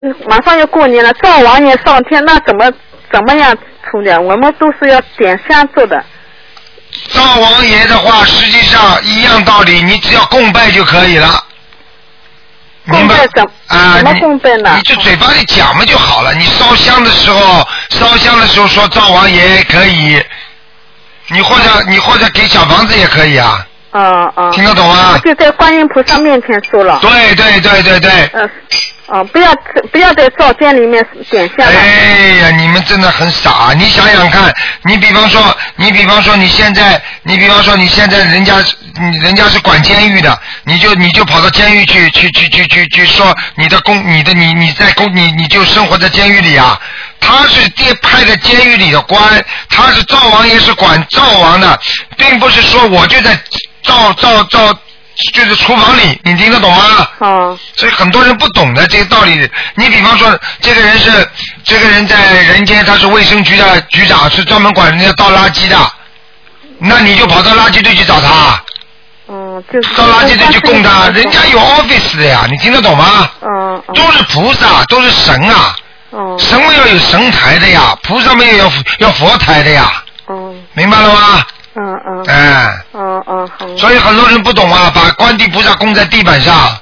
马上要过年了，灶王爷上天，那怎么样处理？我们都是要点香做的。 灶王爷的话，实际上一样道理，你只要供拜就可以了。 供拜怎么供拜呢？ 你就嘴巴里讲嘛就好了。你烧香的时候说灶王爷可以，你或者给小房子也可以啊。听得懂吗？ 就在观音菩萨面前说了。 对。 不要在灶间里面点香。 哎呀，你们真的很傻！你想想看，你比方说你现在人家是管监狱的，你就跑到监狱去说你就生活在监狱里啊。他是派在监狱里的官，他是灶王爷是管灶王的，并不是说我就在就是厨房里，你听得懂吗？所以很多人不懂的这个道理。你比方说，这个人在人间，他是卫生局的局长，是专门管人家倒垃圾的，那你就跑到垃圾堆去找他。到垃圾堆去供他，人家有 office 的呀，你听得懂吗？都是菩萨，都是神啊。神们要有神台的呀，菩萨们也要佛台的呀。明白了吗？所以很多人不懂啊，把观地菩萨供在地板上，